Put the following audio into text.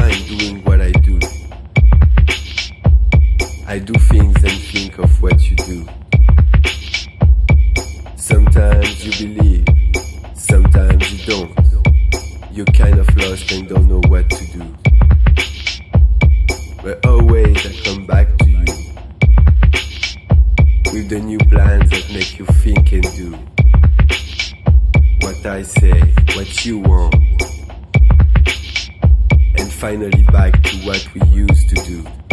mind doing what I do. I do things and think of what you do. Sometimes you believe, sometimes you don't. You're kind of lost and don't know what to do. But always I come back to you with the new plans that make you think and do what I say, what you want, and finally back to what we used to do.